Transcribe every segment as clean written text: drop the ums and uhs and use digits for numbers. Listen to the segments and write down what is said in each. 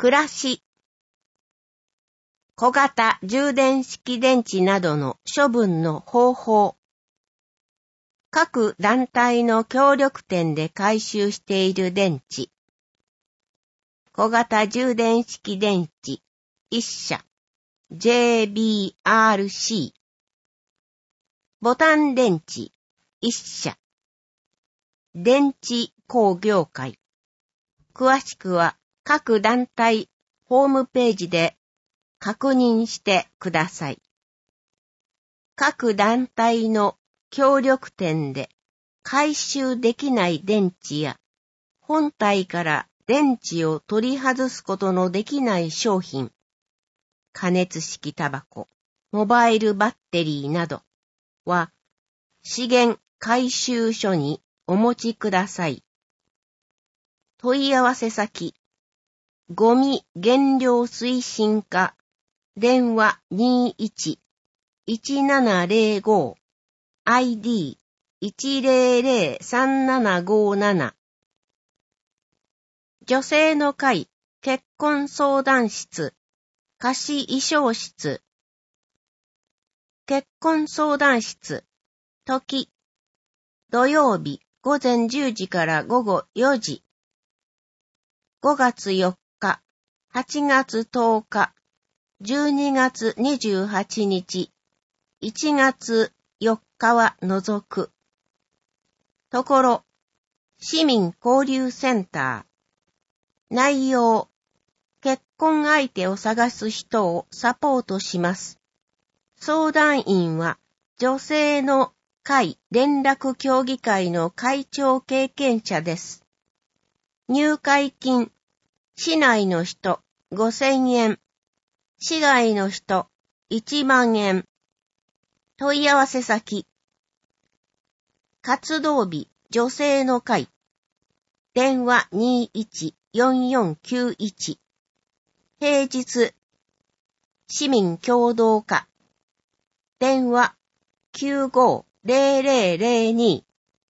暮らし、小型充電式電池などの処分の方法。各団体の協力店で回収している電池。小型充電式電池1社 JBRC。ボタン電池1社。電池工業会。詳しくは各団体ホームページで確認してください。各団体の協力店で回収できない電池や本体から電池を取り外すことのできない商品、加熱式タバコ、モバイルバッテリーなどは資源回収所にお持ちください。問い合わせ先、ゴミ減量推進課、電話 21-1705 ID 1003757。女性の会結婚相談室貸衣装室。結婚相談室時土曜日午前10時から午後4時。5月4日、8月10日、12月28日、1月4日は除く。ところ、市民交流センター。内容、結婚相手を探す人をサポートします。相談員は、女性の会連絡協議会の会長経験者です。入会金、市内の人5000円、市外の人1万円。問い合わせ先、活動日女性の会、電話21-4491。平日、市民協同課、電話95-0002。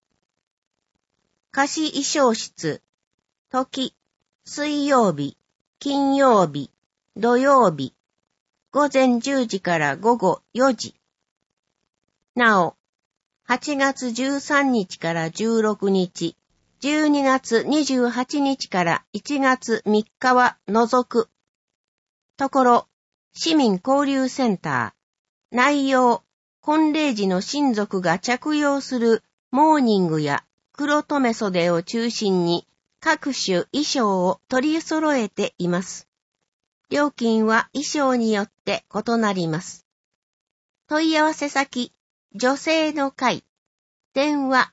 貸衣装室、時、水曜日、金曜日、土曜日、午前10時から午後4時。なお、8月13日から16日、12月28日から1月3日は除く。ところ、市民交流センター、内容、婚礼時の親族が着用するモーニングや黒留袖を中心に各種衣装を取り揃えています。料金は衣装によって異なります。問い合わせ先、女性の会、電話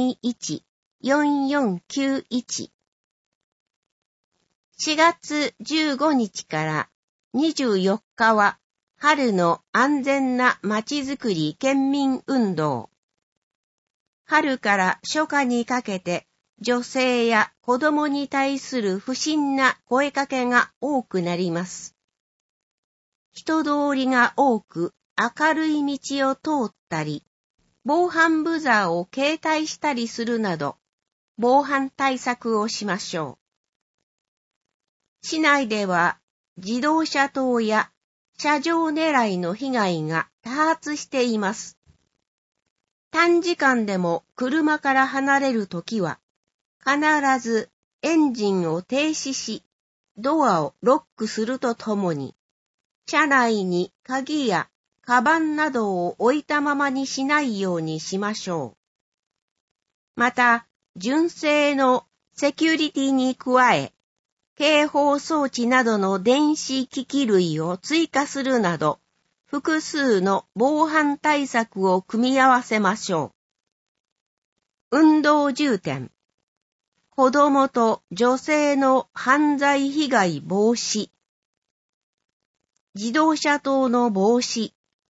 21-4491。4月15日から24日は春の安全なまちづくり県民運動。春から初夏にかけて女性や子供に対する不審な声かけが多くなります。人通りが多く明るい道を通ったり、防犯ブザーを携帯したりするなど、防犯対策をしましょう。市内では自動車盗や車上狙いの被害が多発しています。短時間でも車から離れるときは、必ずエンジンを停止し、ドアをロックするとともに、車内に鍵やカバンなどを置いたままにしないようにしましょう。また、純正のセキュリティに加え、警報装置などの電子機器類を追加するなど、複数の防犯対策を組み合わせましょう。運動重点。子供と女性の犯罪被害防止。自動車盗の防止。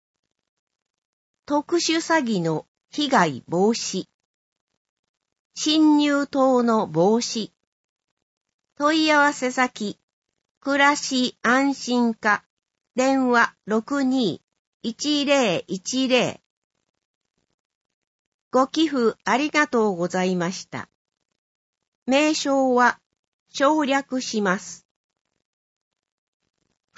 特殊詐欺の被害防止。侵入等の防止。問い合わせ先、暮らし安心課、電話62-1010。ご寄付ありがとうございました。名称は省略します。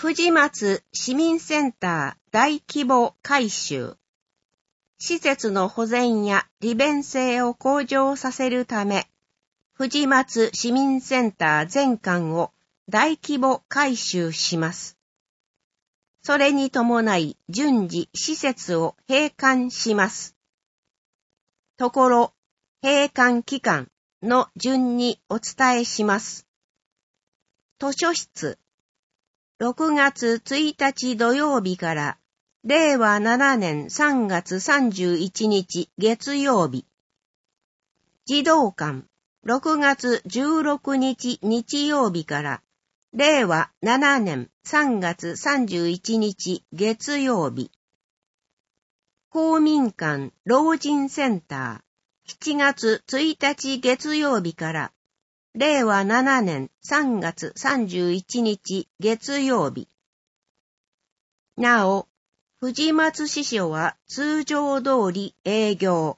藤松市民センター大規模改修。施設の保全や利便性を向上させるため、藤松市民センター全館を大規模改修します。それに伴い順次施設を閉館します。ところ、閉館期間の順にお伝えします。図書室、6月1日土曜日から令和7年3月31日月曜日。児童館、6月16日日曜日から令和7年3月31日月曜日。公民館老人センター、7月1日月曜日から令和7年3月31日月曜日。なお、藤松支所は通常通り営業。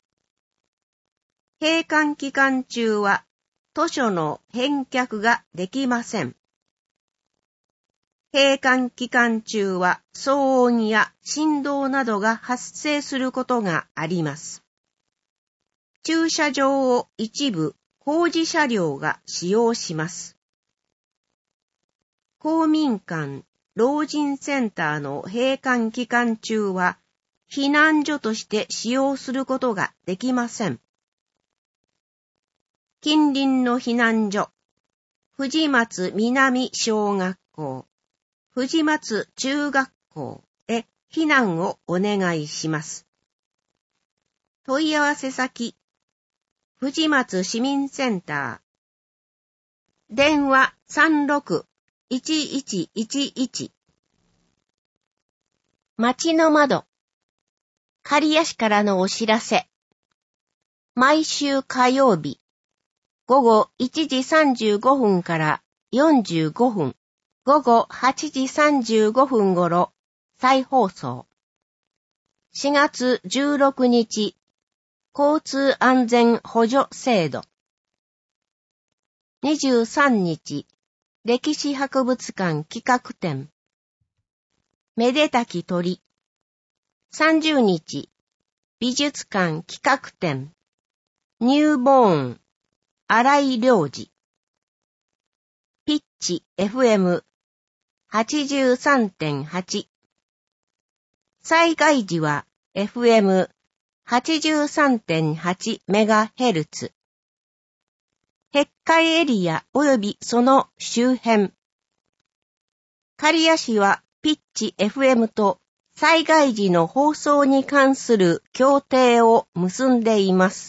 閉館期間中は図書の返却ができません。閉館期間中は騒音や振動などが発生することがあります。駐車場を一部工事車両が使用します。公民館老人センターの閉館期間中は避難所として使用することができません。近隣の避難所、藤松南小学校、藤松中学校へ避難をお願いします。問い合わせ先、藤松市民センター。電話36-1111。町の窓。刈谷市からのお知らせ。毎週火曜日、午後1時35分から45分、午後8時35分頃、再放送。4月16日、交通安全補助制度。23日、歴史博物館企画展。めでたき鳥。30日、美術館企画展。ニューボーン、新井良二。ピッチ FM83.8。災害時は FM83.8 メガヘルツ。閉会エリア及びその周辺。刈谷市はピッチ FM と災害時の放送に関する協定を結んでいます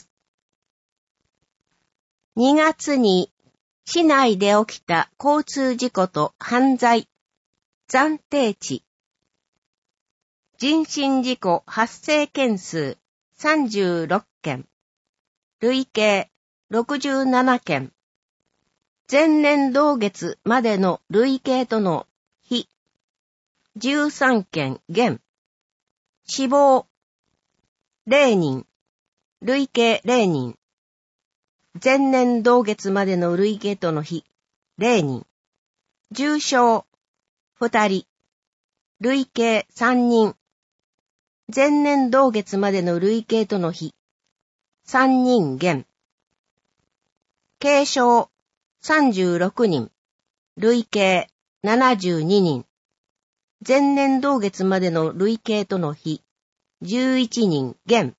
。2月に市内で起きた交通事故と犯罪、暫定値。人身事故発生件数36件。累計67件。前年同月までの累計との比13件減。死亡0人。累計0人。前年同月までの累計との比0人。重傷2人。累計3人。前年同月までの累計との比3人減。軽傷36人。累計72人。前年同月までの累計との比11人減。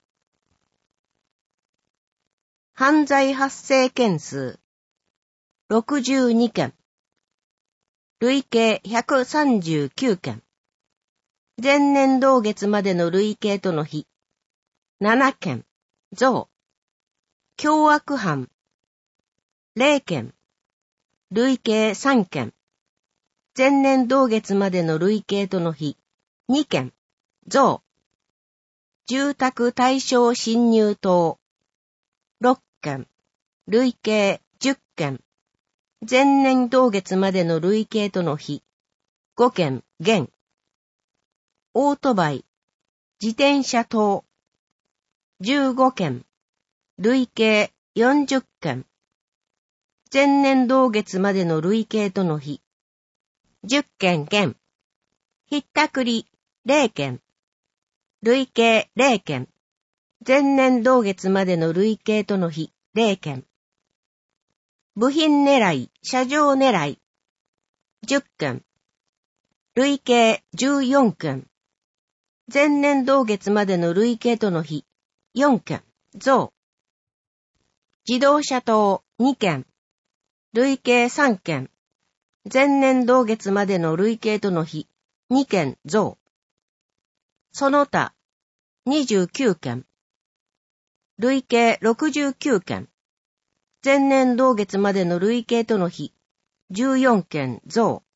犯罪発生件数62件。累計139件。前年同月までの累計との比7件増。凶悪犯0件。累計3件。前年同月までの累計との比2件増。住宅対象侵入等6件。累計10件。前年同月までの累計との比5件減。オートバイ、自転車等15件。累計40件。前年同月までの累計との比 10件減。ひったくり0件。累計0件。前年同月までの累計との比0件。部品狙い、車上狙い10件。累計14件。前年同月までの累計との比4件増。自動車盗2件。累計3件。前年同月までの累計との比2件増。その他29件。累計69件。前年同月までの累計との比14件増。